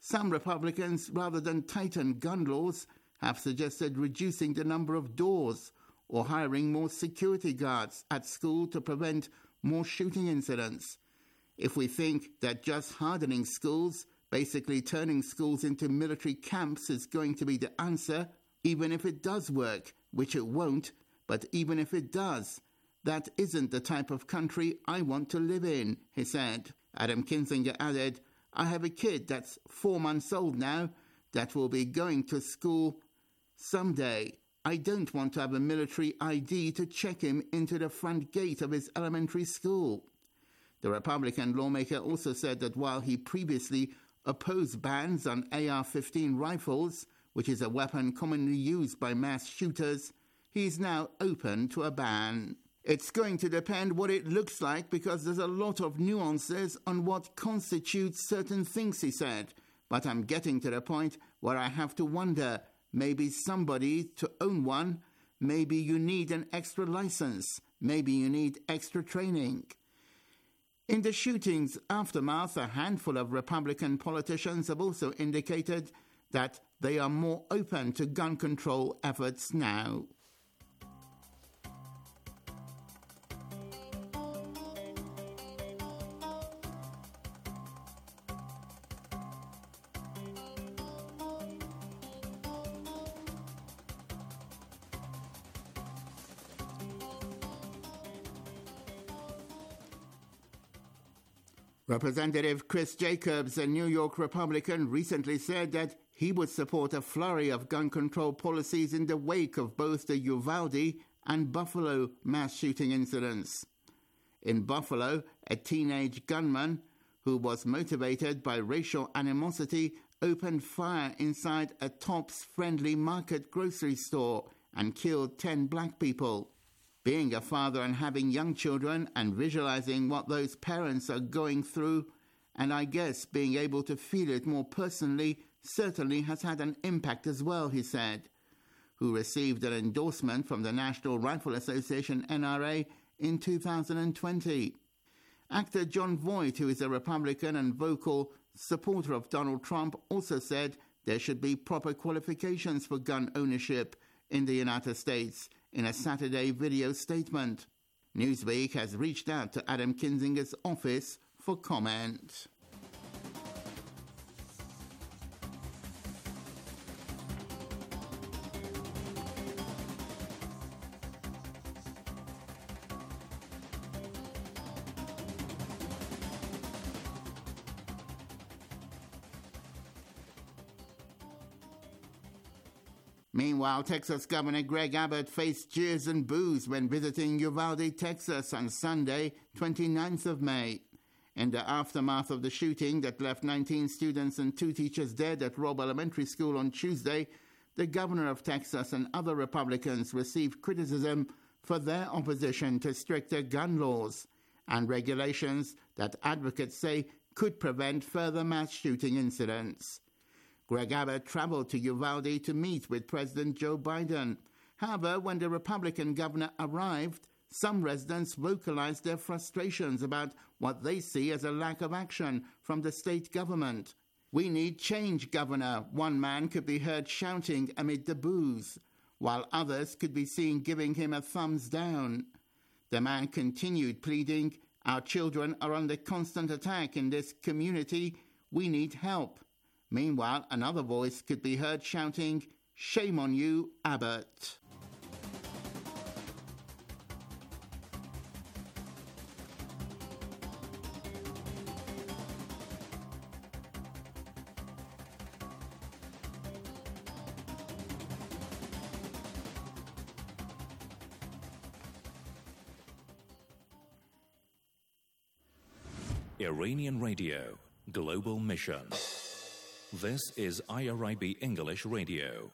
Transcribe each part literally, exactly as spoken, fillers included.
Some Republicans, rather than tighten gun laws, have suggested reducing the number of doors or hiring more security guards at school to prevent more shooting incidents. If we think that just hardening schools, basically turning schools into military camps, is going to be the answer, even if it does work, which it won't, but even if it does, that isn't the type of country I want to live in, he said. Adam Kinzinger added, I have a kid that's four months old now that will be going to school someday. I don't want to have a military I D to check him into the front gate of his elementary school. The Republican lawmaker also said that while he previously opposed bans on A R fifteen rifles, which is a weapon commonly used by mass shooters, he is now open to a ban. It's going to depend what it looks like because there's a lot of nuances on what constitutes certain things, he said. But I'm getting to the point where I have to wonder, maybe somebody to own one, maybe you need an extra license, maybe you need extra training. In the shooting's aftermath, a handful of Republican politicians have also indicated that they are more open to gun control efforts now. Representative Chris Jacobs, a New York Republican, recently said that he would support a flurry of gun control policies in the wake of both the Uvalde and Buffalo mass shooting incidents. In Buffalo, a teenage gunman who was motivated by racial animosity opened fire inside a Tops Friendly Market grocery store and killed ten black people. Being a father and having young children and visualizing what those parents are going through, and I guess being able to feel it more personally, certainly has had an impact as well, he said, who received an endorsement from the National Rifle Association, N R A, in two thousand twenty. Actor Jon Voight, who is a Republican and vocal supporter of Donald Trump, also said there should be proper qualifications for gun ownership in the United States in a Saturday video statement. Newsweek has reached out to Adam Kinzinger's office for comment. Meanwhile, Texas Governor Greg Abbott faced jeers and boos when visiting Uvalde, Texas on Sunday, twenty-ninth of May. In the aftermath of the shooting that left nineteen students and two teachers dead at Robb Elementary School on Tuesday, the governor of Texas and other Republicans received criticism for their opposition to stricter gun laws and regulations that advocates say could prevent further mass shooting incidents. Greg Abbott traveled to Uvalde to meet with President Joe Biden. However, when the Republican governor arrived, some residents vocalized their frustrations about what they see as a lack of action from the state government. "We need change, Governor," one man could be heard shouting amid the boos, while others could be seen giving him a thumbs down. The man continued pleading, "Our children are under constant attack in this community. We need help." Meanwhile, another voice could be heard shouting, "Shame on you, Abbott." Iranian Radio, Global Mission. This is I R I B English Radio.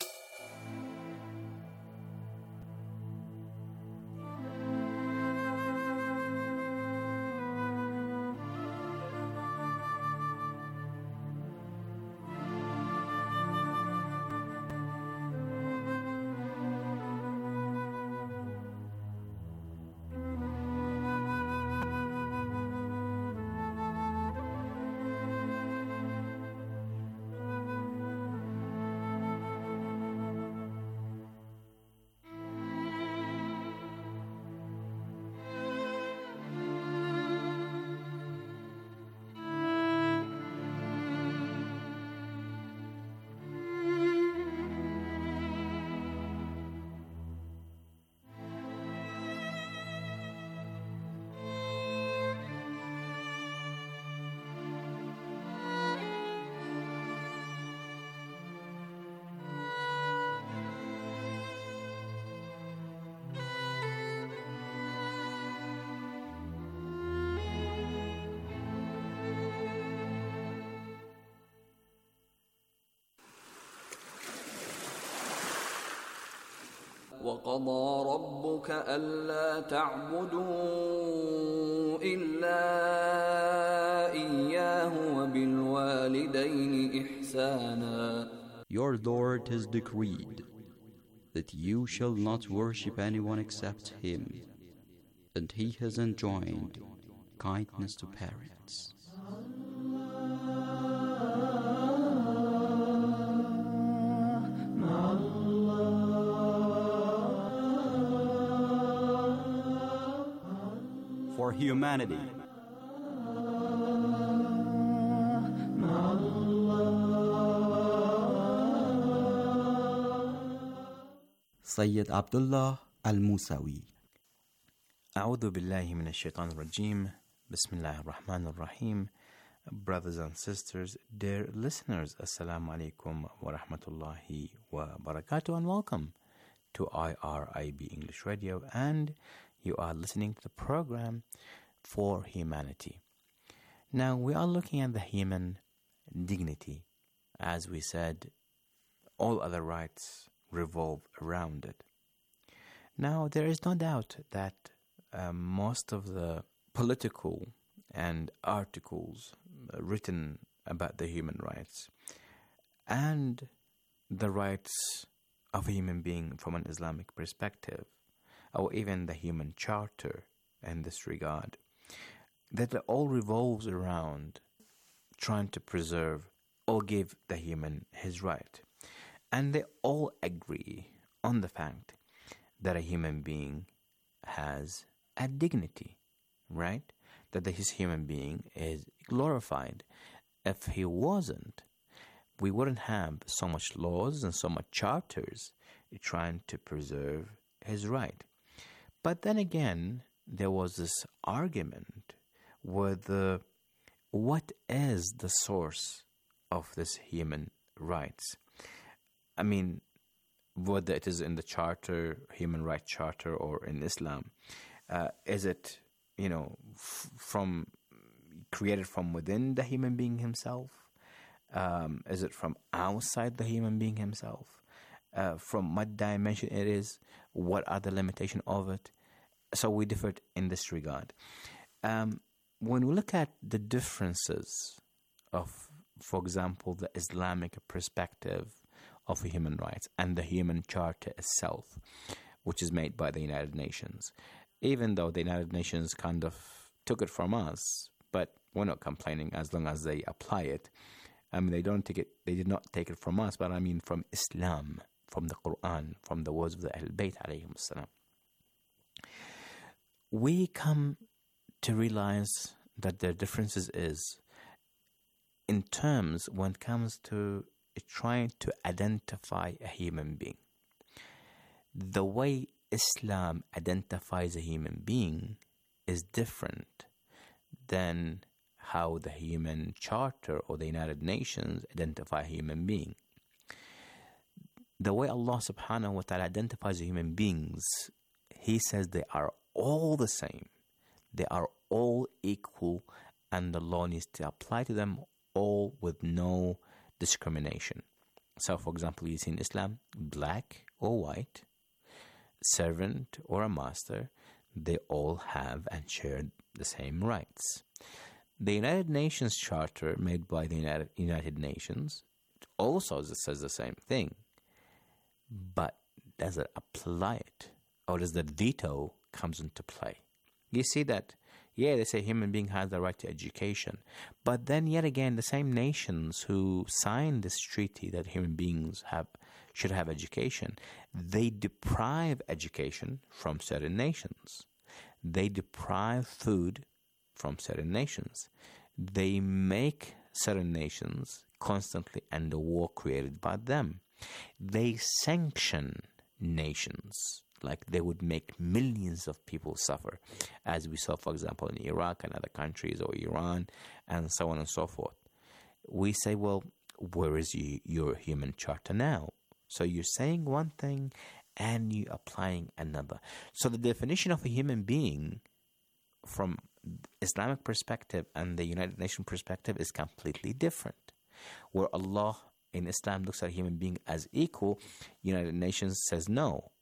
وقضى ربك ألا تعبدوا إلا إياه وبالوالدين إحسانا. Your Lord has decreed that you shall not worship anyone except Him, and He has enjoined kindness to parents. For humanity. Sayyid Abdullah Al-Musawi. A'udhu billahi min ash-shaytan ar-rajim. Bismillah ar-Rahman ar-Rahim. Brothers and sisters, dear listeners, Assalamu alaikum wa rahmatullahi wa barakatuh, and welcome to I R I B English Radio, and you are listening to the program For Humanity. Now, we are looking at the human dignity. As we said, all other rights revolve around it. Now, there is no doubt that uh, most of the political and articles uh, written about the human rights and the rights of a human being from an Islamic perspective, or even the human charter in this regard, that it all revolves around trying to preserve or give the human his right. And they all agree on the fact that a human being has a dignity, right? That his human being is glorified. If he wasn't, we wouldn't have so much laws and so much charters trying to preserve his right. But then again, there was this argument with uh, what is the source of this human rights? I mean, whether it is in the charter, human rights charter, or in Islam, uh, is it, you know, f- from created from within the human being himself? Um, is it from outside the human being himself? Uh, from what dimension it is? What are the limitations of it? So we differed in this regard. Um, when we look at the differences of, for example, the Islamic perspective of human rights and the human charter itself, which is made by the United Nations, even though the United Nations kind of took it from us, but we're not complaining as long as they apply it. I mean, they don't take it, they did not take it from us, but I mean from Islam, from the Quran, from the words of the Ahl Bayt alayhim salam. We come to realize that their differences is in terms when it comes to trying to identify a human being. The way Islam identifies a human being is different than how the human charter or the United Nations identify a human being. The way Allah subhanahu wa ta'ala identifies human beings, He says they are all the same. They are all equal, and the law needs to apply to them all with no discrimination. So, for example, you see in Islam, black or white, servant or a master, they all have and share the same rights. The United Nations Charter made by the United, United Nations also says the same thing. But does it apply it? Or does that veto comes into play? You see that, yeah, they say human being has the right to education. But then yet again, the same nations who signed this treaty that human beings have should have education, they deprive education from certain nations. They deprive food from certain nations. They make certain nations constantly under war created by them. They sanction nations, like they would make millions of people suffer, as we saw, for example, in Iraq and other countries, or Iran, and so on and so forth. We say, well, where is you, your human charter now? So you're saying one thing and you're applying another. So the definition of a human being from Islamic perspective and the United Nations perspective is completely different. Where Allah in Islam looks at a human being as equal, United Nations says no.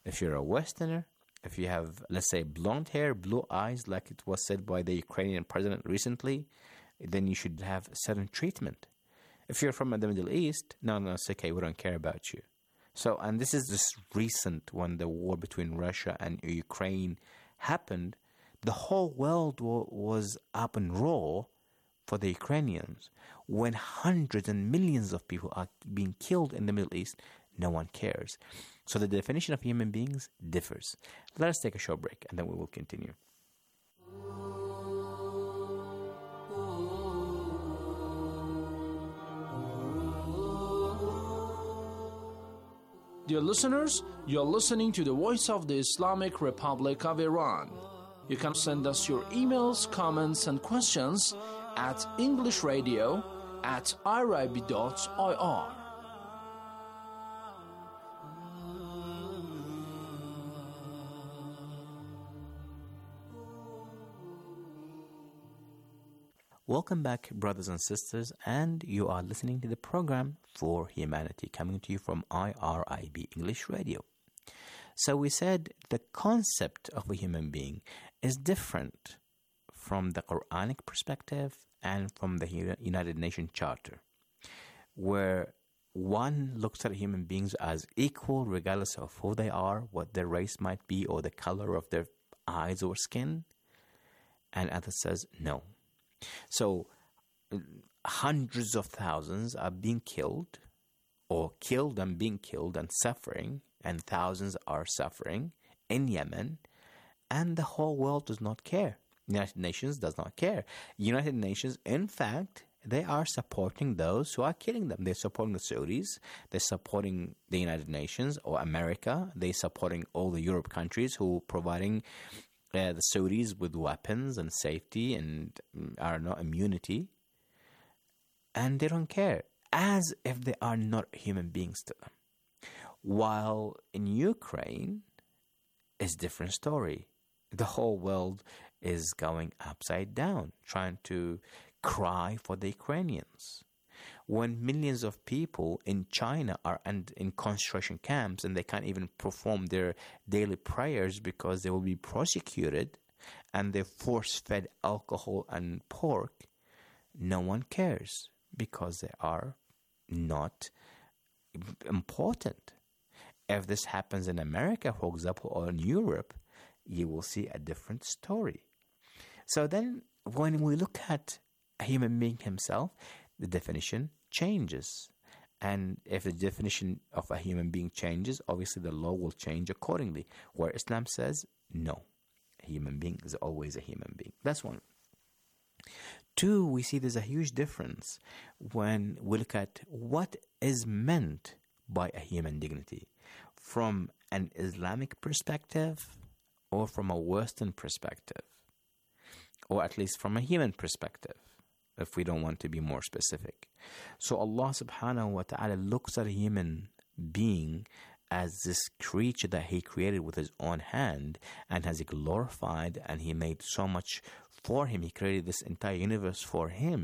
If you're a Westerner, if you have, let's say, blonde hair, blue eyes, like it was said by the Ukrainian president recently, then you should have certain treatment. If you're from the Middle East, no, no, it's okay, we don't care about you. So, and this is just recent, when the war between Russia and Ukraine happened, the whole world w- was up and raw for the Ukrainians. When hundreds and millions of people are being killed in the Middle East, no one cares. So the definition of human beings differs. Let us take a short break and then we will continue. Dear listeners, you're listening to the Voice of the Islamic Republic of Iran. You can send us your emails, comments, and questions at englishradio at irib dot I R. Welcome back, brothers and sisters, and you are listening to the program For Humanity, coming to you from I R I B English Radio. So we said the concept of a human being is different from the Quranic perspective and from the United Nations Charter, where one looks at human beings as equal regardless of who they are, what their race might be, or the color of their eyes or skin, and others says no. So hundreds of thousands are being killed, or killed and being killed and suffering, and thousands are suffering in Yemen, and the whole world does not care. United Nations does not care. United Nations, in fact, they are supporting those who are killing them. They're supporting the Saudis, they're supporting the United Nations or America, they're supporting all the Europe countries who are providing Uh, the Saudis with weapons and safety and, I don't know, immunity. And they don't care, as if they are not human beings to them. While in Ukraine, it's a different story. The whole world is going upside down, trying to cry for the Ukrainians. When millions of people in China are in concentration camps and they can't even perform their daily prayers because they will be prosecuted, and they're force-fed alcohol and pork, no one cares because they are not important. If this happens in America, for example, or in Europe, you will see a different story. So then when we look at a human being himself, the definition changes. And if the definition of a human being changes, obviously the law will change accordingly. Where Islam says, no, a human being is always a human being. That's one. Two, we see there's a huge difference when we look at what is meant by a human dignity from an Islamic perspective or from a Western perspective, or at least from a human perspective, if we don't want to be more specific. So Allah subhanahu wa ta'ala looks at a human being as this creature that He created with His own hand and has glorified, and He made so much for Him. He created this entire universe for Him.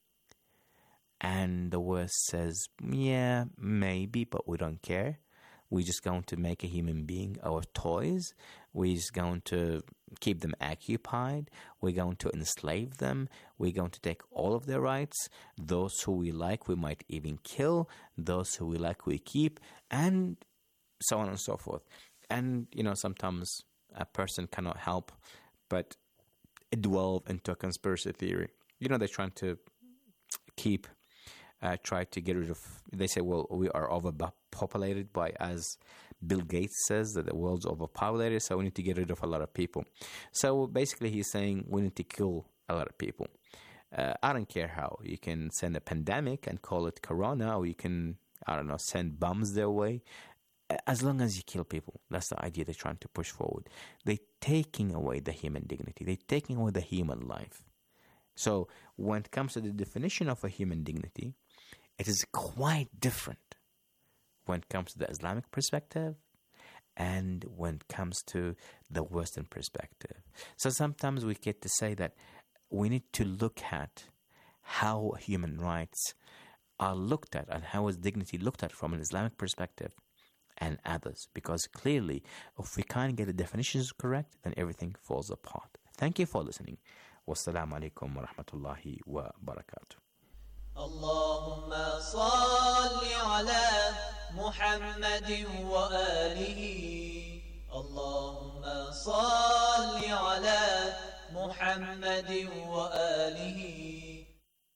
And the West says, yeah, maybe, but we don't care. We're just going to make a human being our toys. We're just going to keep them occupied. We're going to enslave them. We're going to take all of their rights. Those who we like, we might even kill. Those who we like, we keep. And so on and so forth. And, you know, sometimes a person cannot help but delve into a conspiracy theory. You know, they're trying to keep... Uh, try to get rid of, they say, well, we are overpopulated by, as Bill Gates says, that the world's overpopulated, so we need to get rid of a lot of people. So basically he's saying we need to kill a lot of people. Uh, I don't care how. You can send a pandemic and call it corona, or you can, I don't know, send bombs their way. As long as you kill people, that's the idea they're trying to push forward. They're taking away the human dignity. They're taking away the human life. So when it comes to the definition of a human dignity, it is quite different when it comes to the Islamic perspective and when it comes to the Western perspective. So sometimes we get to say that we need to look at how human rights are looked at and how is dignity looked at from an Islamic perspective and others. Because clearly, if we can't get the definitions correct, then everything falls apart. Thank you for listening. Wassalamu alaikum wa rahmatullahi wa barakatuh. اللهم صل على محمد وآله اللهم صل على محمد وآله.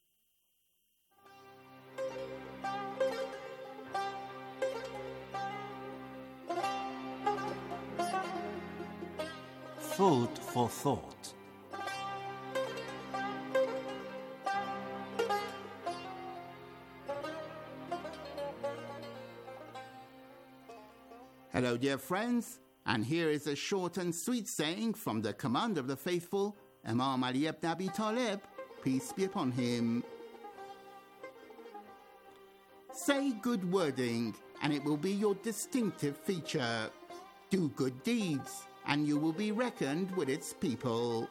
Food for thought. Hello, dear friends, and here is a short and sweet saying from the Commander of the Faithful, Imam Ali ibn Abi Talib, peace be upon him. Say good wording, and it will be your distinctive feature. Do good deeds, and you will be reckoned with its people.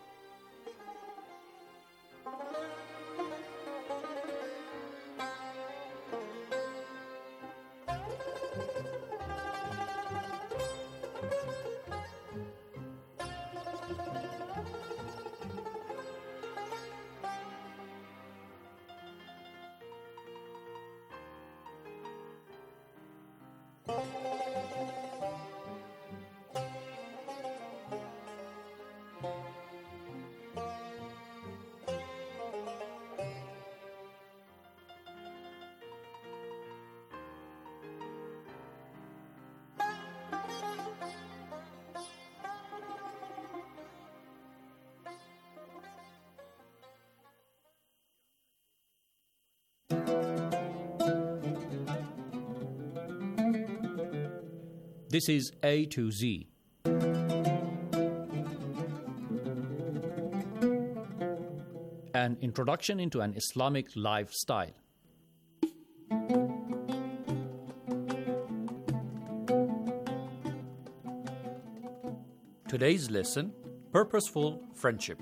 This is A to Z. An introduction into an Islamic lifestyle. Today's lesson, Purposeful Friendship.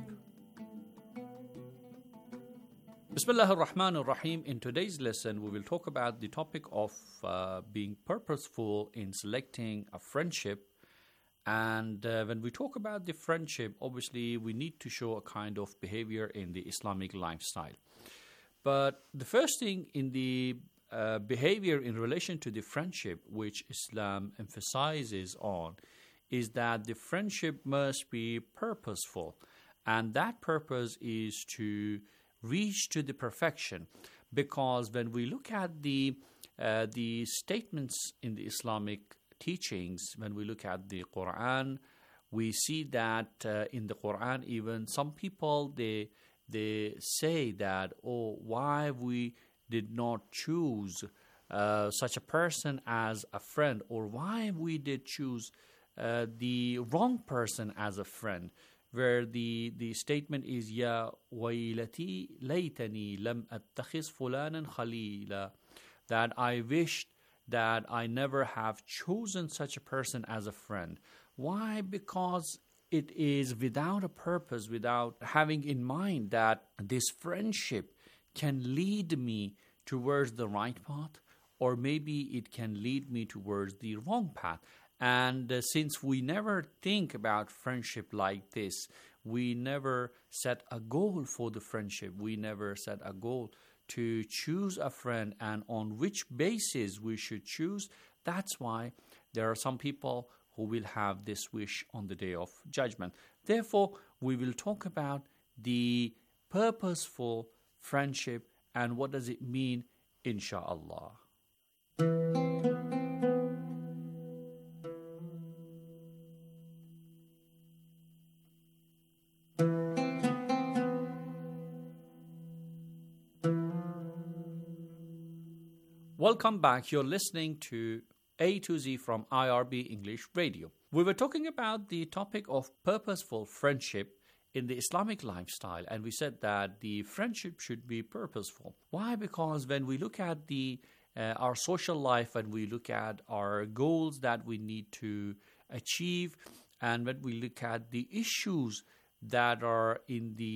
Bismillah ar-Rahman ar-Rahim. In today's lesson, we will talk about the topic of uh, being purposeful in selecting a friendship. And uh, when we talk about the friendship, obviously we need to show a kind of behavior in the Islamic lifestyle. But the first thing in the uh, behavior in relation to the friendship, which Islam emphasizes on, is that the friendship must be purposeful. And that purpose is to reach to the perfection, because when we look at the uh, the statements in the Islamic teachings, when we look at the Quran, we see that uh, in the Quran even some people they they say that, oh, why we did not choose uh, such a person as a friend, or why we did choose uh, the wrong person as a friend, where the, the statement is Ya waylati laytani lam attakhiz fulanan khalila, that I wished that I never have chosen such a person as a friend. Why? Because it is without a purpose, without having in mind that this friendship can lead me towards the right path, or maybe it can lead me towards the wrong path. And uh, since we never think about friendship like this, we never set a goal for the friendship. We never set a goal to choose a friend and on which basis we should choose. That's why there are some people who will have this wish on the day of judgment. Therefore, we will talk about the purposeful friendship and what does it mean, insha'Allah. Welcome back. You're listening to A to Z from I R B English Radio. We were talking about the topic of purposeful friendship in the Islamic lifestyle, and we said that the friendship should be purposeful. Why? Because when we look at the uh, our social life, and we look at our goals that we need to achieve, and when we look at the issues that are in the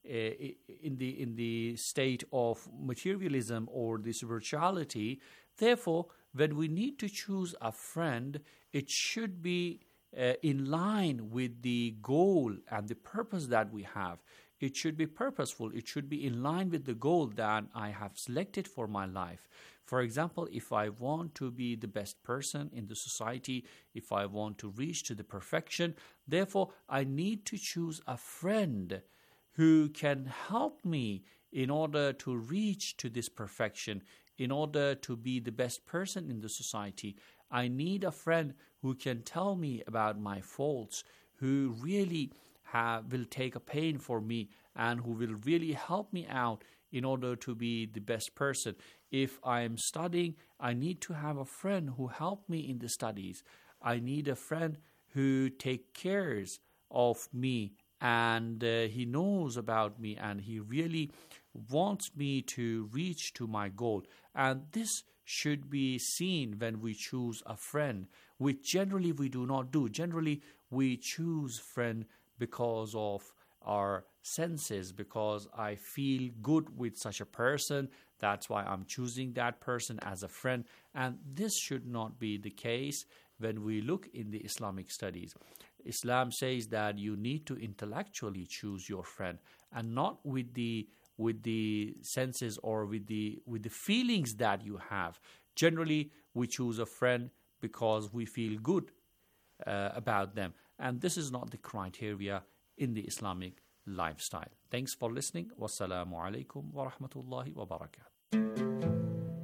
in the in the state of materialism or the spirituality. Therefore, when we need to choose a friend, it should be uh, in line with the goal and the purpose that we have. It should be purposeful. It should be in line with the goal that I have selected for my life. For example, if I want to be the best person in the society, if I want to reach to the perfection, therefore I need to choose a friend who can help me in order to reach to this perfection, in order to be the best person in the society. I need a friend who can tell me about my faults, who really have, will take a pain for me, and who will really help me out in order to be the best person. If I am studying, I need to have a friend who help me in the studies. I need a friend who take cares of me, and uh, he knows about me, and he really wants me to reach to my goal. And this should be seen when we choose a friend, which generally we do not do. Generally, we choose friend because of our senses, because I feel good with such a person. That's why I'm choosing that person as a friend. And this should not be the case when we look in the Islamic studies. Islam says that you need to intellectually choose your friend, and not with the with the senses or with the with the feelings that you have. Generally, we choose a friend because we feel good uh, about them, and this is not the criteria in the Islamic lifestyle. Thanks for listening. Wassalamu alaikum wa rahmatullahi wa barakatuh.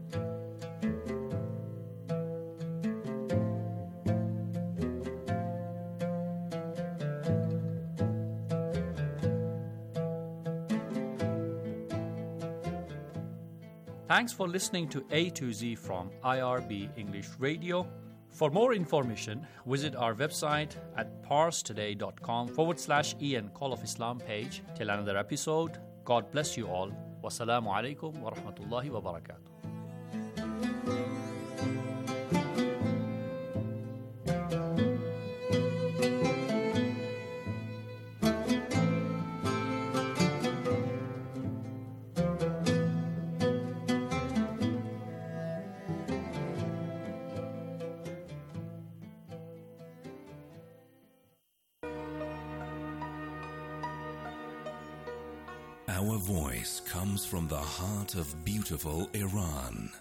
Thanks for listening to A to Z from I R B English Radio. For more information, visit our website at parstoday.com forward slash Ian Call of Islam page. Till another episode, God bless you all. Wassalamu alaikum wa rahmatullahi wa barakatuh. Our voice comes from the heart of beautiful Iran.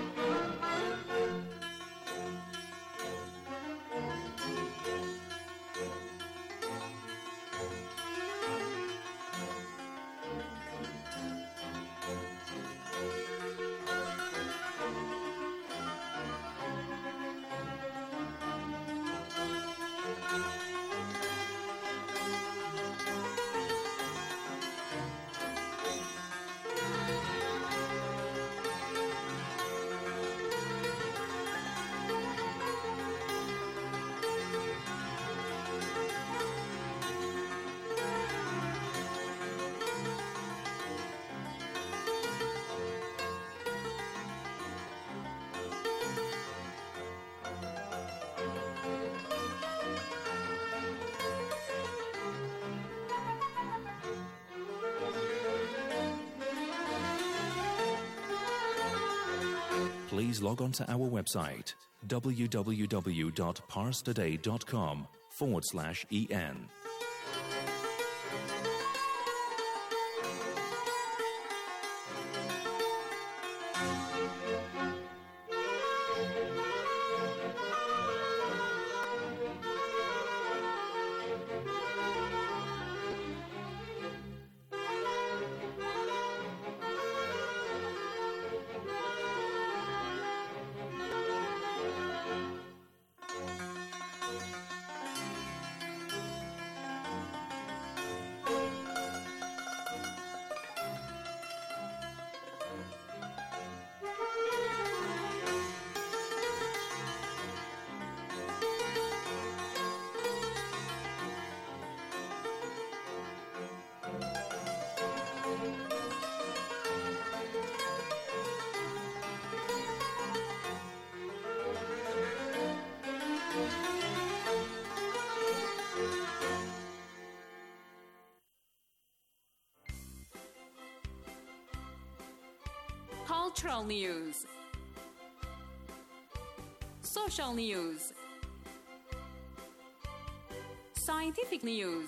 Please log on to our website, www.parstoday.com forward slash EN. cultural news, social news, scientific news,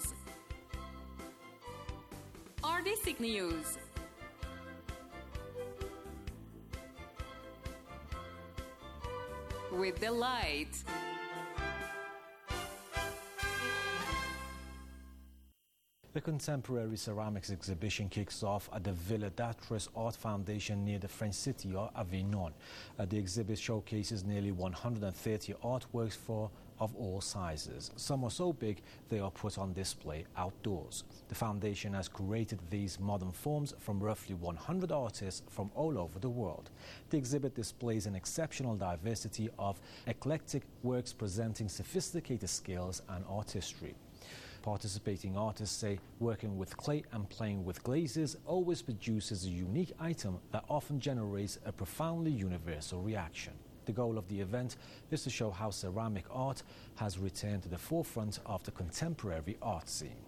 artistic news, with delight. The Contemporary Ceramics exhibition kicks off at the Villa d'Atris Art Foundation near the French city of Avignon. Uh, the exhibit showcases nearly one hundred thirty artworks for of all sizes. Some are so big they are put on display outdoors. The foundation has curated these modern forms from roughly one hundred artists from all over the world. The exhibit displays an exceptional diversity of eclectic works presenting sophisticated skills and artistry. Participating artists say working with clay and playing with glazes always produces a unique item that often generates a profoundly universal reaction. The goal of the event is to show how ceramic art has returned to the forefront of the contemporary art scene.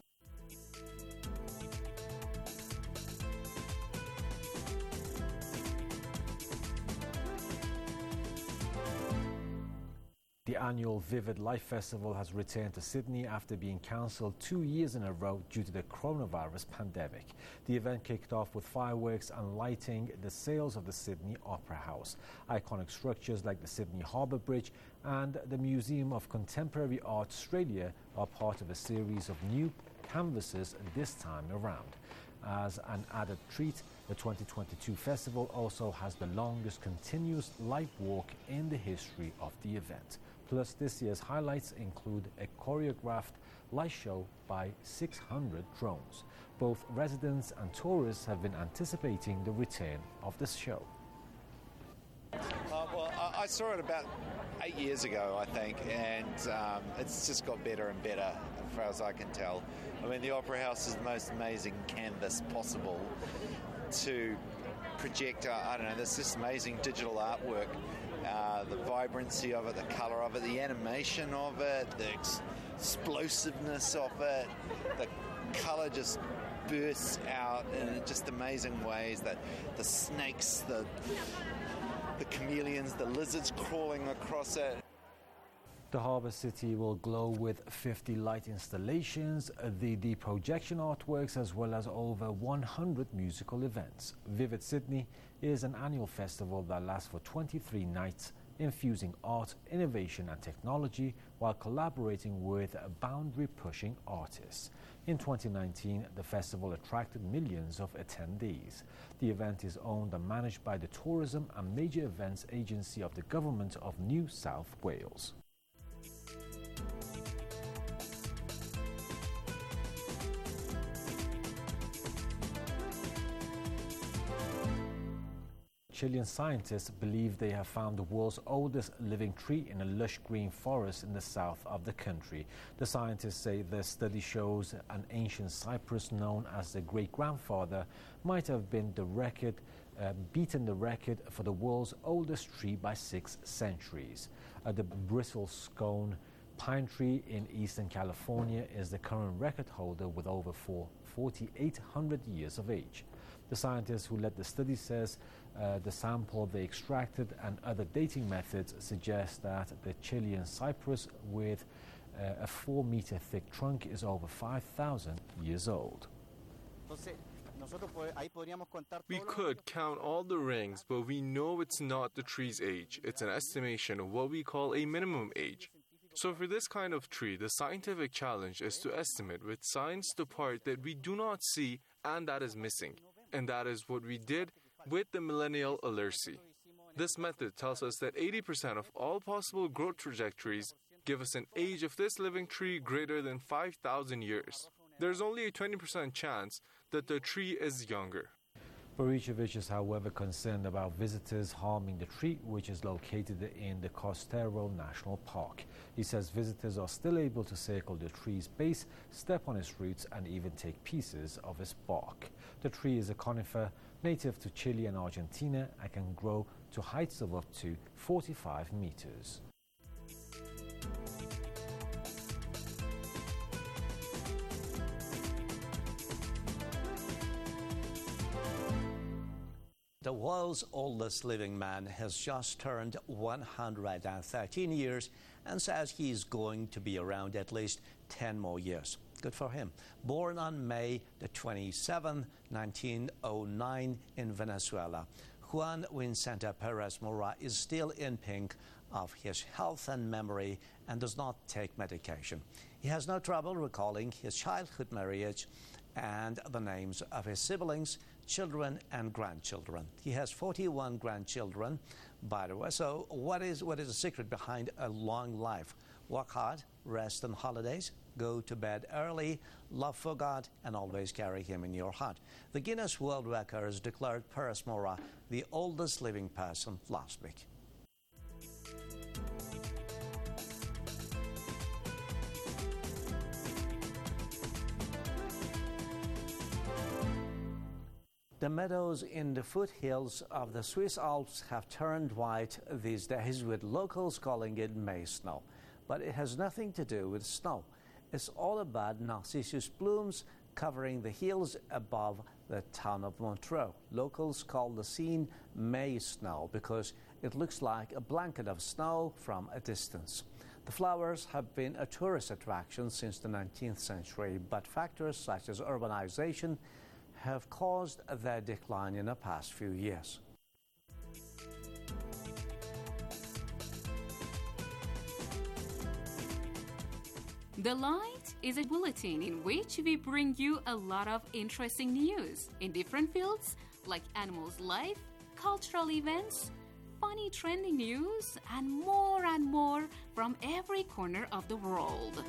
The annual Vivid Life Festival has returned to Sydney after being cancelled two years in a row due to the coronavirus pandemic. The event kicked off with fireworks and lighting the sails of the Sydney Opera House. Iconic structures like the Sydney Harbour Bridge and the Museum of Contemporary Art Australia are part of a series of new canvases this time around. As an added treat, the twenty twenty-two festival also has the longest continuous light walk in the history of the event. Plus, this year's highlights include a choreographed light show by six hundred drones. Both residents and tourists have been anticipating the return of this show. Uh, well, I, I saw it about eight years ago, I think, and um, it's just got better and better, as far as I can tell. I mean, the Opera House is the most amazing canvas possible to project, uh, I don't know, this just amazing digital artwork. Uh, the vibrancy of it, the colour of it, the animation of it, the ex- explosiveness of it, the colour just bursts out in just amazing ways. That the snakes, the the chameleons, the lizards crawling across it. The Harbour City will glow with fifty light installations, the, the projection artworks, as well as over one hundred musical events. Vivid Sydney is an annual festival that lasts for twenty-three nights, infusing art, innovation and technology while collaborating with boundary-pushing artists. In twenty nineteen, the festival attracted millions of attendees. The event is owned and managed by the Tourism and Major Events Agency of the Government of New South Wales. Chilean scientists believe they have found the world's oldest living tree in a lush green forest in the south of the country. The scientists say their study shows an ancient cypress known as the great-grandfather might have been the record, uh, beaten the record for the world's oldest tree by six centuries. Uh, the Bristlecone pine tree in eastern California is the current record holder with over four thousand eight hundred years of age. The scientist who led the study says uh, the sample they extracted and other dating methods suggest that the Chilean cypress with uh, a four meter thick trunk is over five thousand years old. We could count all the rings, but we know it's not the tree's age. It's an estimation of what we call a minimum age. So for this kind of tree, the scientific challenge is to estimate with science the part that we do not see and that is missing. And that is what we did with the millennial alerce. This method tells us that eighty percent of all possible growth trajectories give us an age of this living tree greater than five thousand years. There's only a twenty percent chance that the tree is younger. Borichevich is, however, concerned about visitors harming the tree, which is located in the Costero National Park. He says visitors are still able to circle the tree's base, step on its roots, and even take pieces of its bark. The tree is a conifer native to Chile and Argentina and can grow to heights of up to forty-five meters. The world's oldest living man has just turned one hundred thirteen years and says he's going to be around at least ten more years. Good for him. Born on May the twenty-seventh, nineteen oh nine in Venezuela, Juan Vicente Perez Mora is still in pink of his health and memory and does not take medication. He has no trouble recalling his childhood marriage and the names of his siblings, children, and grandchildren. He has forty-one grandchildren, by the way. So what is, what is the secret behind a long life? Work hard, rest on holidays, go to bed early, love for God, and always carry Him in your heart. The Guinness World Records declared Perez Mora the oldest living person last week. The meadows in the foothills of the Swiss Alps have turned white these days, with locals calling it May snow. But it has nothing to do with snow. It's all about narcissus blooms covering the hills above the town of Montreux. Locals call the scene May snow because it looks like a blanket of snow from a distance. The flowers have been a tourist attraction since the nineteenth century, but factors such as urbanization have caused their decline in the past few years. The Light is a bulletin in which we bring you a lot of interesting news in different fields like animals' life, cultural events, funny trending news, and more and more from every corner of the world.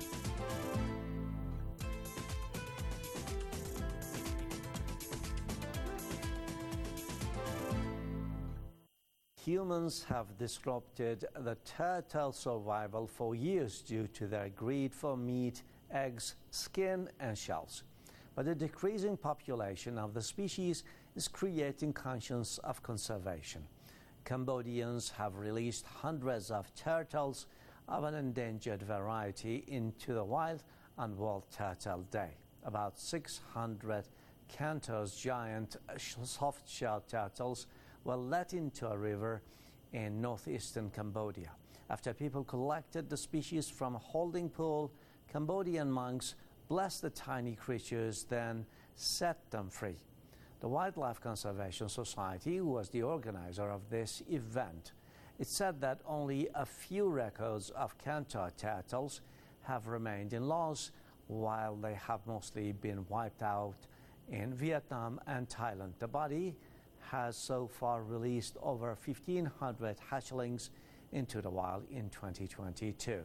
Humans have disrupted the turtle survival for years due to their greed for meat, eggs, skin, and shells. But the decreasing population of the species is creating conscience of conservation. Cambodians have released hundreds of turtles of an endangered variety into the wild on World Turtle Day. About six hundred Cantor's giant soft-shell turtles were let into a river in northeastern Cambodia. After people collected the species from a holding pool, Cambodian monks blessed the tiny creatures, then set them free. The Wildlife Conservation Society was the organizer of this event. It said that only a few records of Cantor turtles have remained in laws, while they have mostly been wiped out in Vietnam and Thailand. The body has so far released over fifteen hundred hatchlings into the wild in twenty twenty-two.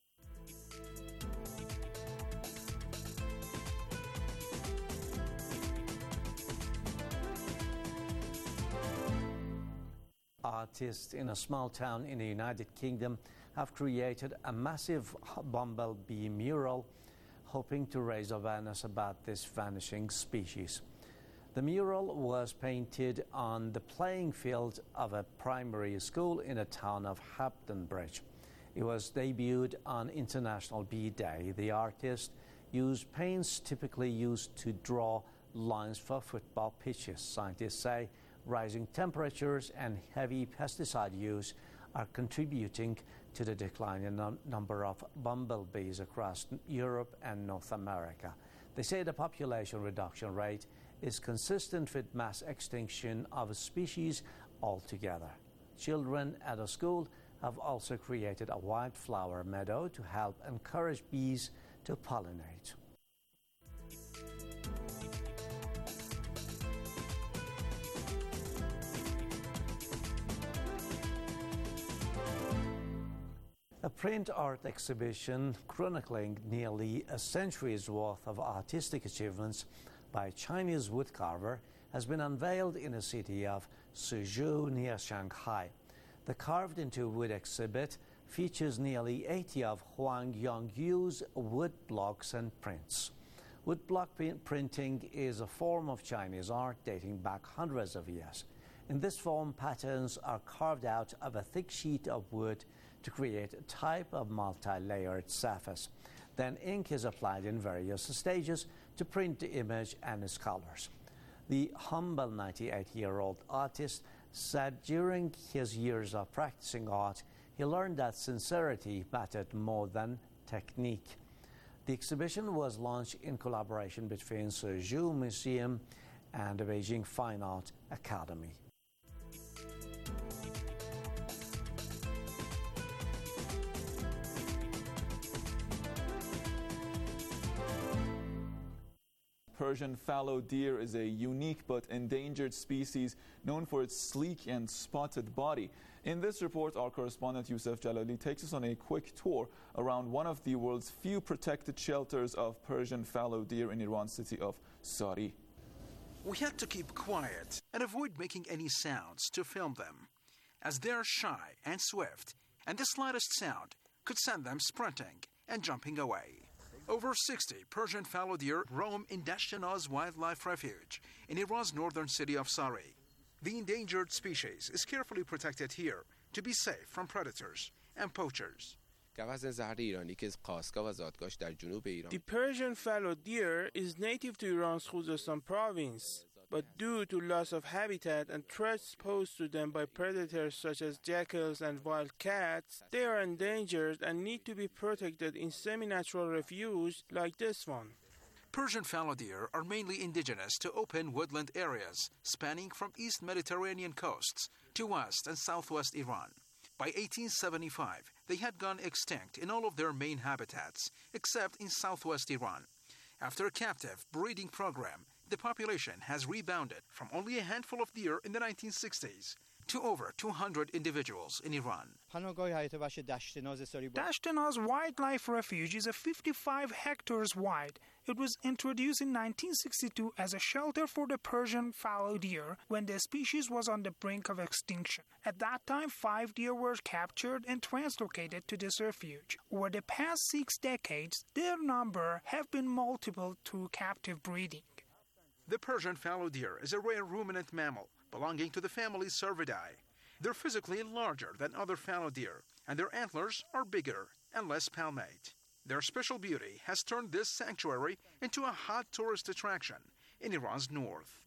Artists in a small town in the United Kingdom have created a massive bumblebee mural, hoping to raise awareness about this vanishing species. The mural was painted on the playing field of a primary school in the town of Hampton Bridge. It was debuted on International Bee Day. The artist used paints typically used to draw lines for football pitches. Scientists say rising temperatures and heavy pesticide use are contributing to the decline in the number of bumblebees across Europe and North America. They say the population reduction rate is consistent with mass extinction of a species altogether. Children at a school have also created a wildflower meadow to help encourage bees to pollinate. A print art exhibition chronicling nearly a century's worth of artistic achievements by a Chinese woodcarver has been unveiled in the city of Suzhou near Shanghai. The carved into wood exhibit features nearly eighty of Huang Yongyu's wood blocks and prints. Woodblock printing is a form of Chinese art dating back hundreds of years. In this form, patterns are carved out of a thick sheet of wood to create a type of multi-layered surface. Then ink is applied in various stages to print the image and its colors. The humble ninety-eight-year-old artist said during his years of practicing art, he learned that sincerity mattered more than technique. The exhibition was launched in collaboration between Suzhou Museum and the Beijing Fine Art Academy. Persian fallow deer is a unique but endangered species known for its sleek and spotted body. In this report, our correspondent Yusuf Jalali takes us on a quick tour around one of the world's few protected shelters of Persian fallow deer in Iran's city of Sari. We had to keep quiet and avoid making any sounds to film them, as they're shy and swift, and the slightest sound could send them sprinting and jumping away. Over sixty Persian fallow deer roam in Dashtanaz Wildlife Refuge in Iran's northern city of Sari. The endangered species is carefully protected here to be safe from predators and poachers. The Persian fallow deer is native to Iran's Khuzestan province, but due to loss of habitat and threats posed to them by predators such as jackals and wild cats, they are endangered and need to be protected in semi-natural refuge like this one. Persian fallow deer are mainly indigenous to open woodland areas spanning from East Mediterranean coasts to west and southwest Iran. By eighteen seventy-five, they had gone extinct in all of their main habitats, except in southwest Iran. After a captive breeding program, the population has rebounded from only a handful of deer in the nineteen sixties to over two hundred individuals in Iran. Dashtanaz Wildlife Refuge is a fifty-five hectares wide. It was introduced in nineteen sixty-two as a shelter for the Persian fallow deer when the species was on the brink of extinction. At that time, five deer were captured and translocated to this refuge. Over the past six decades, their number have been multiplied through captive breeding. The Persian fallow deer is a rare ruminant mammal belonging to the family Cervidae. They're physically larger than other fallow deer, and their antlers are bigger and less palmate. Their special beauty has turned this sanctuary into a hot tourist attraction in Iran's north.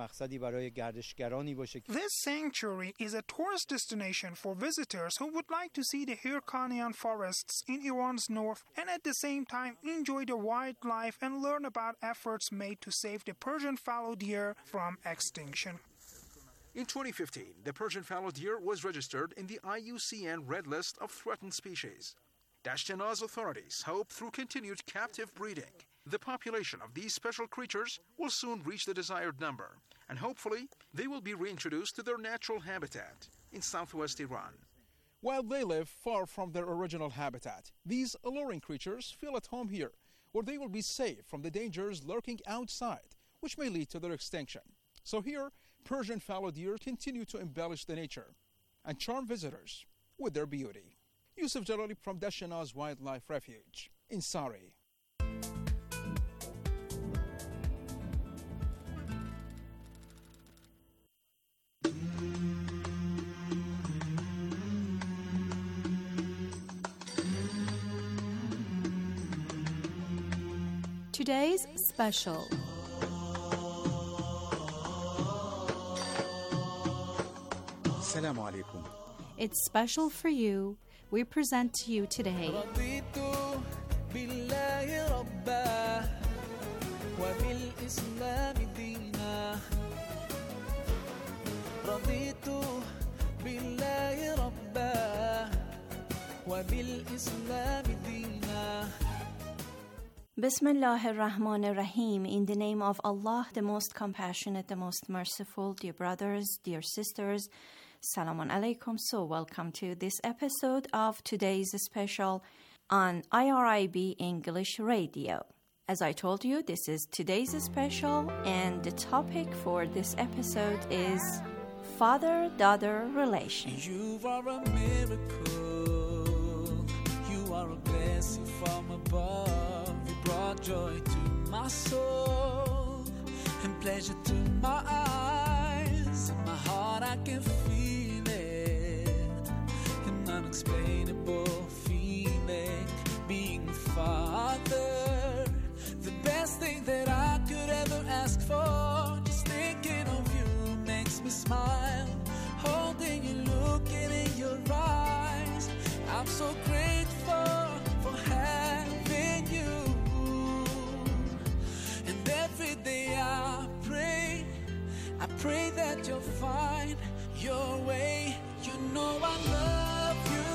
This sanctuary is a tourist destination for visitors who would like to see the Hyrkanian forests in Iran's north and at the same time enjoy the wildlife and learn about efforts made to save the Persian fallow deer from extinction. In twenty fifteen, the Persian fallow deer was registered in the I U C N Red List of Threatened Species. Dashtanaz authorities hope through continued captive breeding, the population of these special creatures will soon reach the desired number, and hopefully they will be reintroduced to their natural habitat in southwest Iran. While they live far from their original habitat, these alluring creatures feel at home here, where they will be safe from the dangers lurking outside, which may lead to their extinction. So here, Persian fallow deer continue to embellish the nature and charm visitors with their beauty. Yusuf Jalali from Dashtanaz Wildlife Refuge in Sari. Today's special. Assalamu alaikum. It's special for you. We present to you today Bismillah ar-Rahman ar-Rahim. In the name of Allah, the most compassionate, the most merciful. Dear brothers, dear sisters, Salamun alaikum. So welcome to this episode of today's special on I R I B English Radio. As I told you, this is today's special, and the topic for this episode is father-daughter relation. You are a miracle. You are a blessing from above. You brought joy to my soul and pleasure to my eyes. In my heart I can feel it, an unexplainable feeling. Being a father, the best thing that I could ever ask for. Just think so grateful for having you. And every day I pray, I pray that you'll find your way. You know I love you,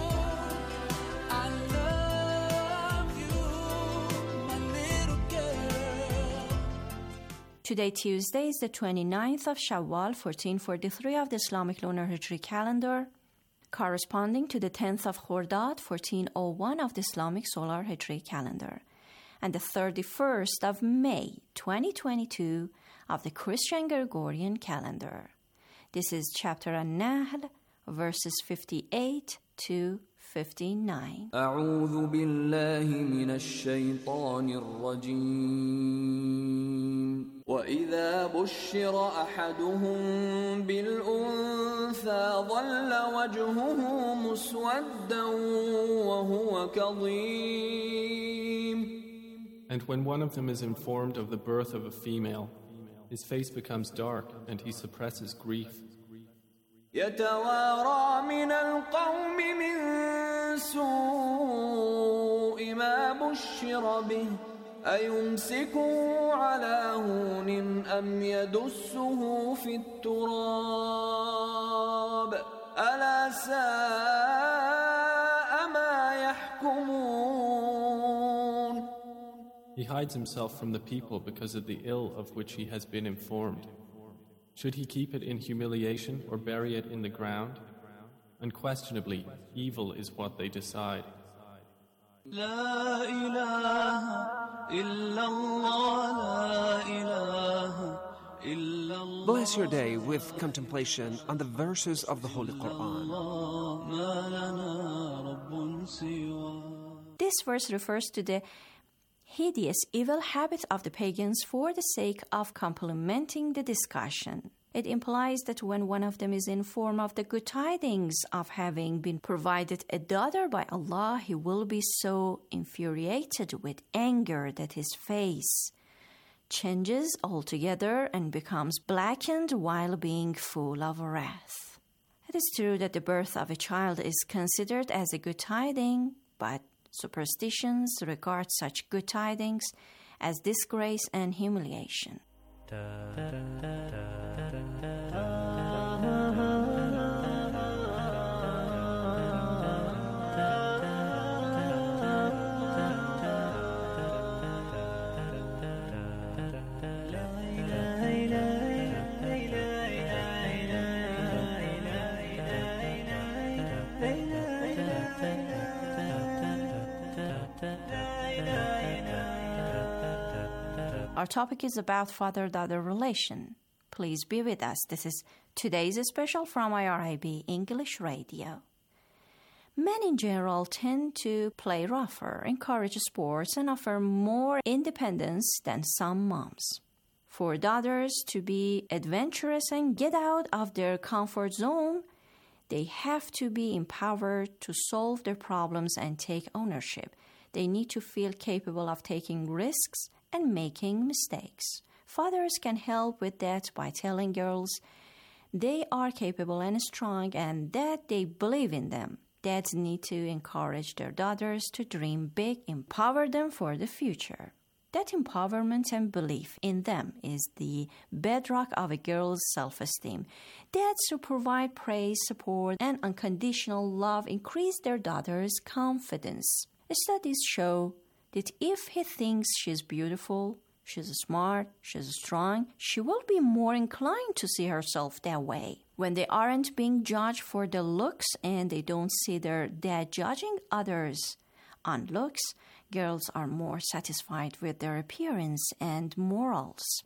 I love you, my little girl. Today, Tuesday, is the twenty-ninth of Shawwal, fourteen forty-three of the Islamic Lunar Hijri calendar, corresponding to the tenth of Khordad, fourteen oh one of the Islamic Solar Hijri calendar, and the thirty-first of May, twenty twenty-two of the Christian Gregorian calendar. This is chapter An-Nahl, verses fifty-eight to fifty-nine. أعوذ بالله من الشيطان الرجيم. وإذا بشر أحدهم بالأنثى ظل وجهه مسودا وهو كظيم. And when one of them is informed of the birth of a female, his face becomes dark and he suppresses grief. يتوارى من القوم من سوء ما بشر به أيمسكه على هون أم يدسه في التراب ألا ساء ما يحكمون. He hides himself from the people because of the ill of which he has been informed. Should he keep it in humiliation or bury it in the ground? Unquestionably, evil is what they decide. لا إله إلا الله لا إله إلا الله. Bless your day with contemplation on the verses of the Holy Quran. ما لنا رب سوى. This verse refers to the hideous evil habit of the pagans for the sake of complementing the discussion. It implies that when one of them is informed of the good tidings of having been provided a daughter by Allah, he will be so infuriated with anger that his face changes altogether and becomes blackened while being full of wrath. It is true that the birth of a child is considered as a good tiding, but superstitions regard such good tidings as disgrace and humiliation. Our topic is about father-daughter relation. Please be with us. This is today's special from I R I B English Radio. Men in general tend to play rougher, encourage sports, and offer more independence than some moms. For daughters to be adventurous and get out of their comfort zone, they have to be empowered to solve their problems and take ownership. They need to feel capable of taking risks and making mistakes. Fathers can help with that by telling girls they are capable and strong and that they believe in them. Dads need to encourage their daughters to dream big, empower them for the future. That empowerment and belief in them is the bedrock of a girl's self-esteem. Dads who provide praise, support, and unconditional love increase their daughter's confidence. Studies show that if he thinks she's beautiful, she's smart, she's strong, she will be more inclined to see herself that way. When they aren't being judged for their looks and they don't see their dad judging others on looks, girls are more satisfied with their appearance and morals.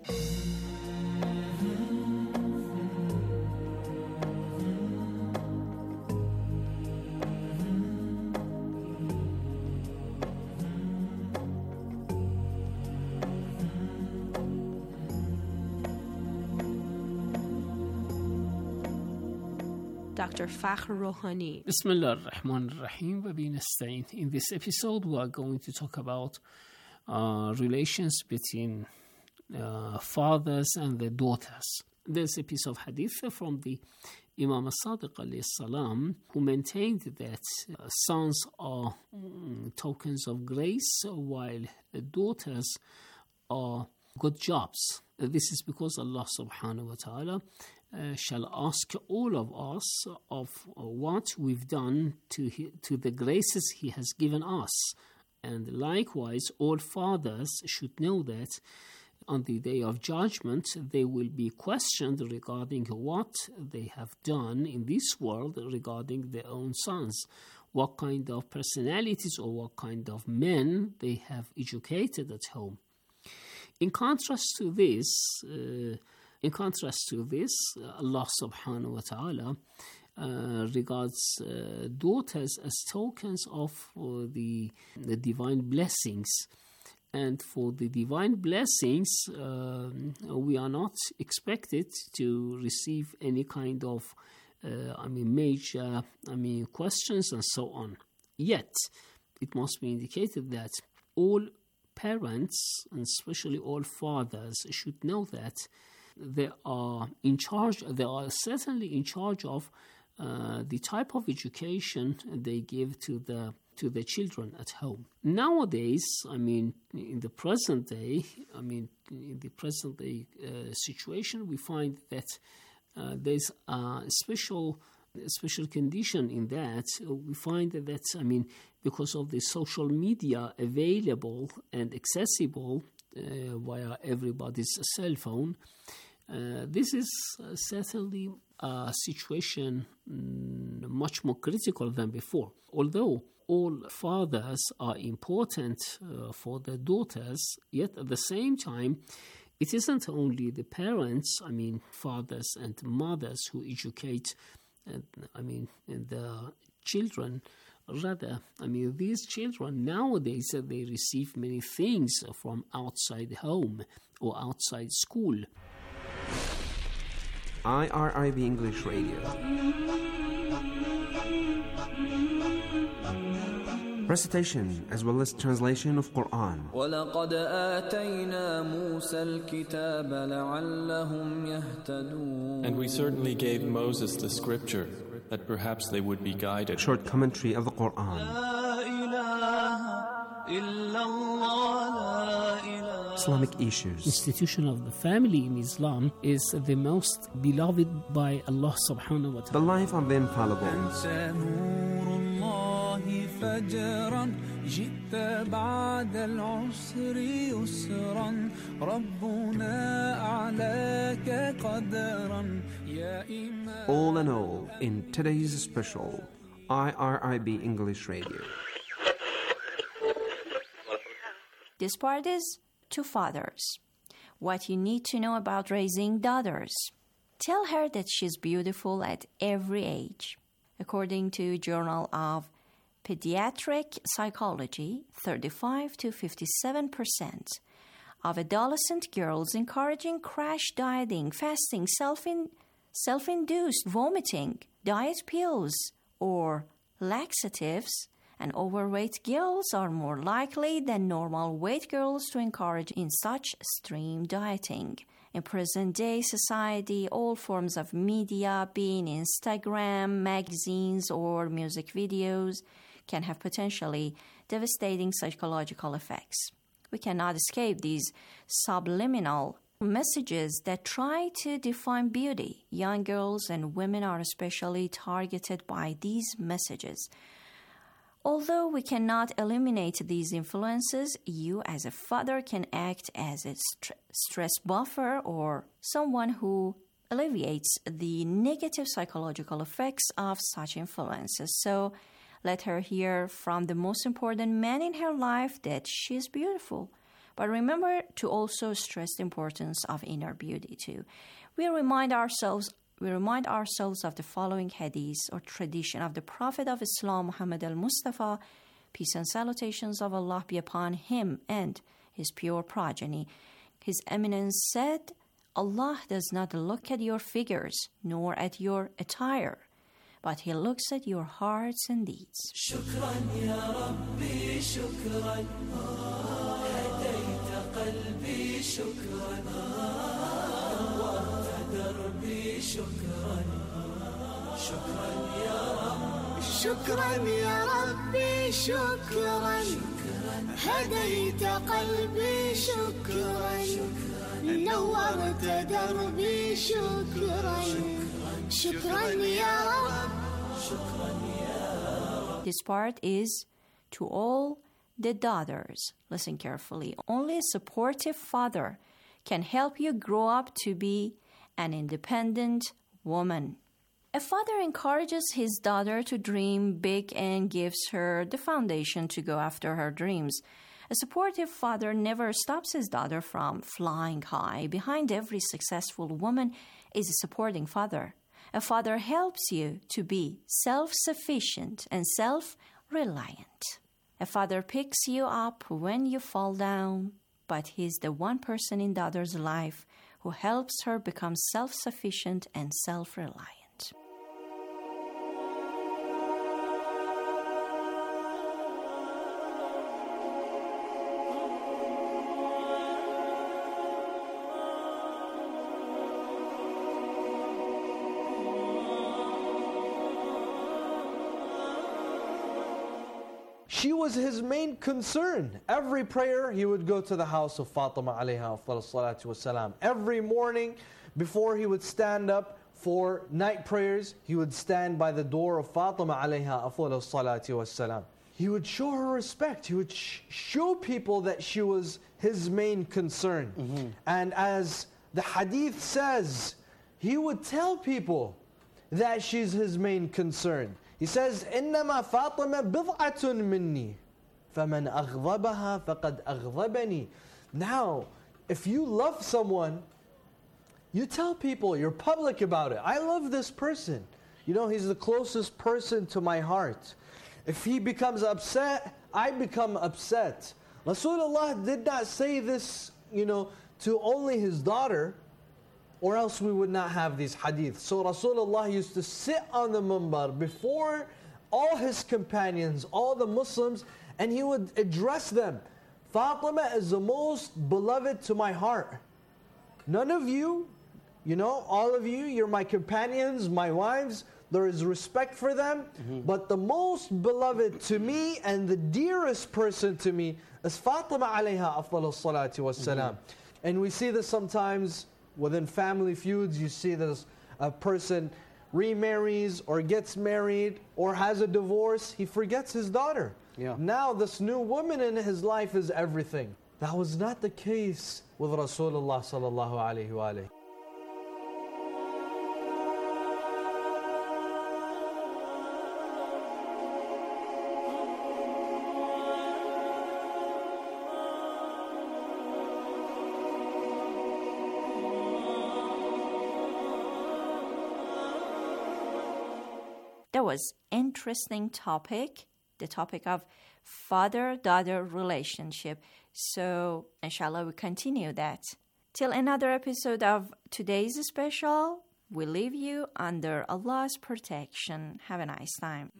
Doctor Fakhr Rohani. Bismillah ar-Rahman ar-Rahim wa bi nasta'in. In this episode, we are going to talk about uh, relations between uh, fathers and their daughters. There's a piece of hadith from the Imam as-Sadiq alayhi salam, who maintained that uh, sons are mm, tokens of grace, while uh, daughters are good jobs. Uh, this is because Allah subhanahu wa ta'ala uh, shall ask all of us of what we've done to, he, to the graces He has given us. And likewise, all fathers should know that on the day of judgment, they will be questioned regarding what they have done in this world regarding their own sons, what kind of personalities or what kind of men they have educated at home. In contrast to this, uh, in contrast to this, Allah subhanahu wa ta'ala Uh, regards uh, daughters as tokens of uh, the, the divine blessings. And for the divine blessings, uh, we are not expected to receive any kind of, uh, I mean, major, I mean, questions and so on. Yet, it must be indicated that all parents, and especially all fathers, should know that they are in charge, they are certainly in charge of Uh, the type of education they give to the to the children at home. Nowadays, I mean, in the present day, I mean, in the present day uh, situation, we find that uh, there's a special special condition in that. We find that, I mean, because of the social media available and accessible uh, via everybody's cell phone, uh, this is uh, certainly a situation mm, much more critical than before. Although all fathers are important uh, for their daughters, yet at the same time, it isn't only the parents, I mean, fathers and mothers who educate, uh, I mean, the children. Rather, I mean, these children nowadays, uh, they receive many things from outside home or outside school. I R I B English Radio. Recitation as well as translation of Quran. وَلَقَدْ آتَيْنَا مُوسَى الْكِتَابَ لَعَلَّهُمْ يَهْتَدُونَ. And we certainly gave Moses the scripture that perhaps they would be guided. Short commentary of the Quran. Islamic issues. Institution of the family in Islam is the most beloved by Allah subhanahu wa ta'ala. The life of the infallible. All in all, in today's special I R I B English Radio. This part is to fathers. What you need to know about raising daughters. Tell her that she's beautiful at every age. According to Journal of Pediatric Psychology, thirty-five to fifty-seven percent of adolescent girls encouraging crash dieting, fasting, self-in- self-induced vomiting, diet pills, or laxatives, and overweight girls are more likely than normal weight girls to encourage in such extreme dieting. In present-day society, all forms of media, being Instagram, magazines, or music videos, can have potentially devastating psychological effects. We cannot escape these subliminal messages that try to define beauty. Young girls and women are especially targeted by these messages. Although we cannot eliminate these influences, you as a father can act as a st- stress buffer or someone who alleviates the negative psychological effects of such influences. So let her hear from the most important man in her life that she is beautiful. But remember to also stress the importance of inner beauty too. We remind ourselves We remind ourselves of the following hadith or tradition of the Prophet of Islam, Muhammad al-Mustafa, peace and salutations of Allah be upon him and his pure progeny. His Eminence said, Allah does not look at your figures nor at your attire, but He looks at your hearts and deeds. Shukran ya Rabbi, shukran. Hadayta qalbi, shukran. شكرا شكرا يا رب شكرا يا ربي شكرا هديت قلبي شكرا نورت دربي شكرا شكرا يا رب شكرا يا رب. This part is to all the daughters. Listen carefully. Only a supportive father can help you grow up to be an independent woman. A father encourages his daughter to dream big and gives her the foundation to go after her dreams. A supportive father never stops his daughter from flying high. Behind every successful woman is a supporting father. A father helps you to be self-sufficient and self-reliant. A father picks you up when you fall down, but he's the one person in daughter's life who helps her become self-sufficient and self-reliant. She was his main concern. Every prayer, he would go to the house of Fatima alayha salatu wasalam. Every morning, before he would stand up for night prayers, he would stand by the door of Fatima alayha salatu wasalam. He would show her respect. He would sh show people that she was his main concern. Mm-hmm. And as the hadith says, he would tell people that she's his main concern. He says, إِنَّمَا فَاطِمَةٌ بِضْعَةٌ مِّنِّي فَمَنْ أَغْضَبَهَا فَقَدْ أَغْضَبَنِي. Now, if you love someone, you tell people, you're public about it. I love this person. You know, he's the closest person to my heart. If he becomes upset, I become upset. Rasulullah did not say this, you know, to only his daughter, or else we would not have these hadiths. So Rasulullah used to sit on the minbar before all his companions, all the Muslims, and he would address them. Fatima is the most beloved to my heart. None of you, you know, all of you, you're my companions, my wives, there is respect for them, mm-hmm. but the most beloved to me and the dearest person to me is Fatima alayha afdalus salatu wassalam. Mm-hmm. And we see this sometimes within family feuds. You see this a person remarries or gets married or has a divorce, he forgets his daughter. Yeah. Now this new woman in his life is everything. That was not the case with Rasulullah sallallahu alaihi wasallam. That was interesting topic, the topic of father-daughter relationship. So, inshallah, we continue that. Till another episode of today's special, we leave you under Allah's protection. Have a nice time.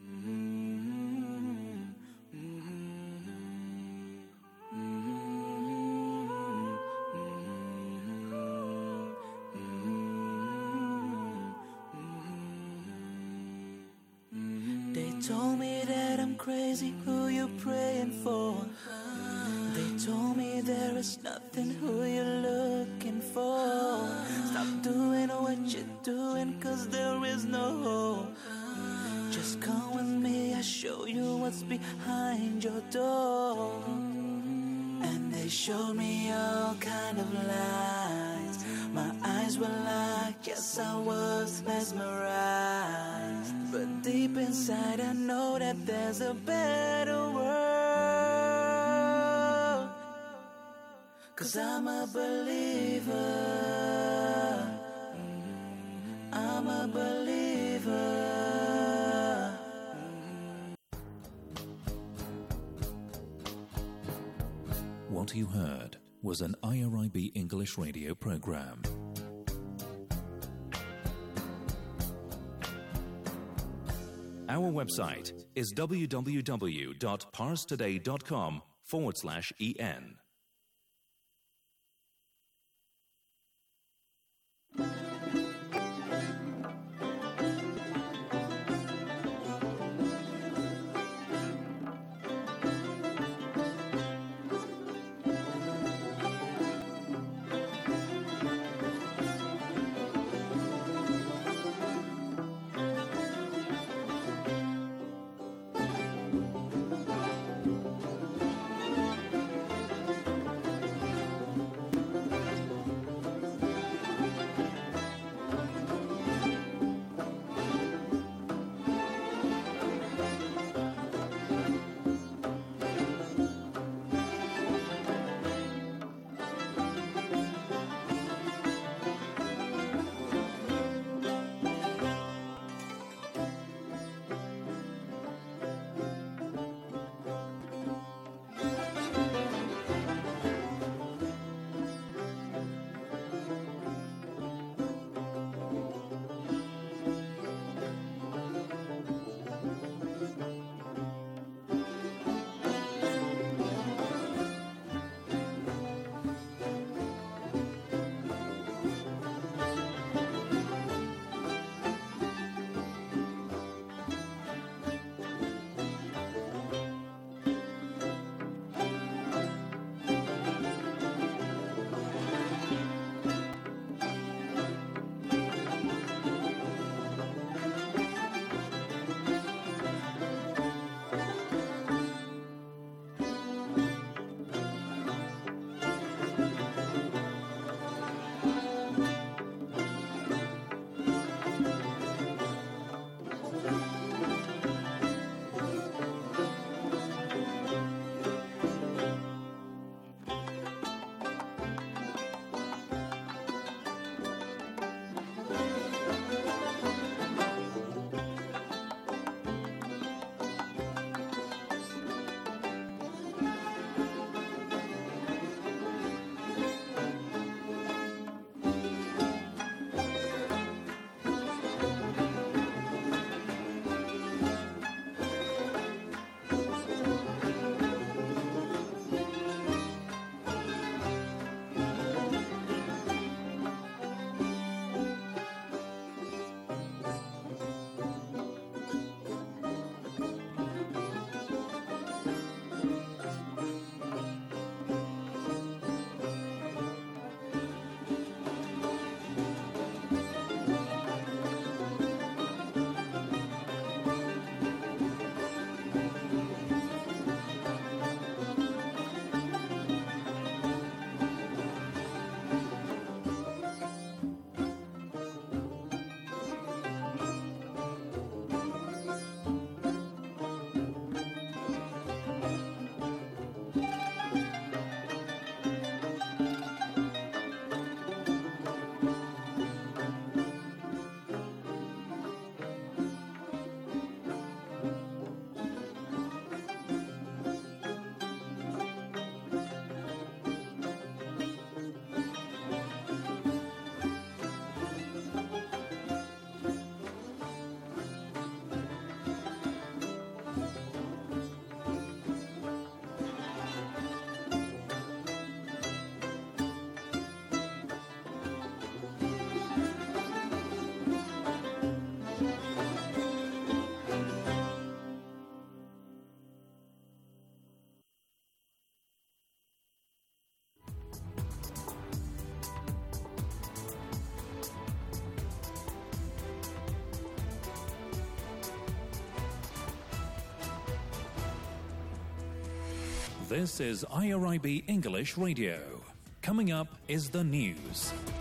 Told me that I'm crazy, who you praying for? They told me there is nothing, who you looking for? Stop doing what you're doing, cause there is no hope. Just come with me, I'll show you what's behind your door. And they showed me all kind of lies. My eyes were locked, yes I was mesmerized. But deep inside I know that there's a better world. Cause I'm a believer. I'm a believer. What you heard was an I R I B English radio program. Our website is www.parstoday.com forward slash en. This is I R I B English Radio. Coming up is the news.